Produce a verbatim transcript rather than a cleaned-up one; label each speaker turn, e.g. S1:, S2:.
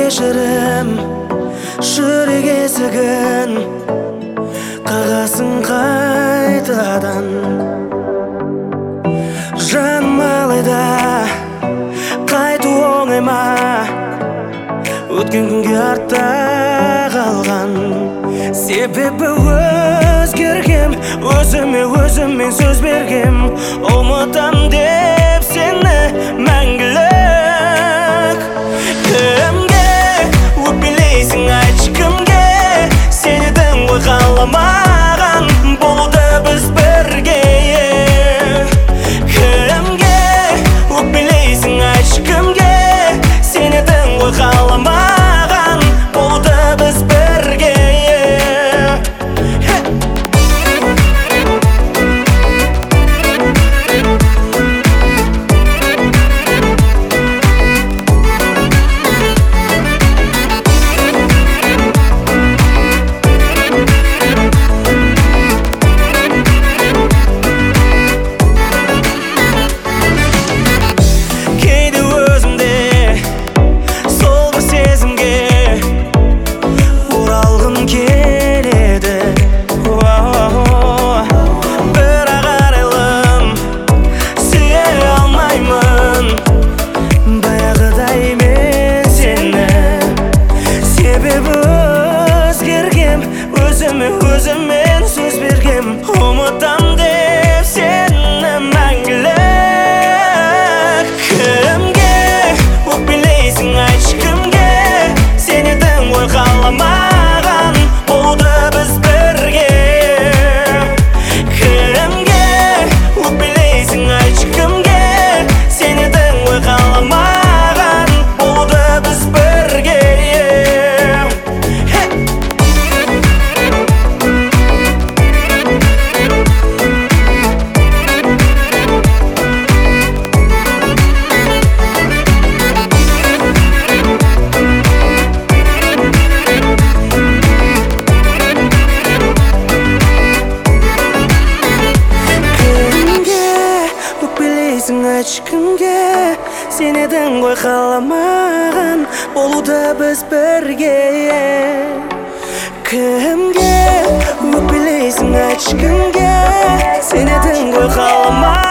S1: кешірім, жүрек есігін қағасың қайтадан. Жаным алайда қайту оңай ма, өткен күнге артта қалған. Себебі өзгергем, өзіме өзіммен сөз бергем, ұмытам деп сені мәңгілік. Кімге өкпелейсің, айтшы кімге? Сен едің ғой қаламаған болуды біз бірге. Кімге өкпелейсің, айтшы кімге? Сен едің ғой қаламаған болуды біз бірге. Өзіммен сөз бергем, ұмытам деп сені мәңгілік. Кімге өкпелейсің, айтшы кімге? Сен едің ғой қаламаған болуды біз бірге. Кімге өкпелейсің, айтшы кімге? Сен едің ғой қаламаған болуды біз бірге. Айтшы кімге? Сен едің ғой қаламаған болуды біз бірге. Кімге өкпелейсің, айтшы кімге? Сен едің ғой қаламаған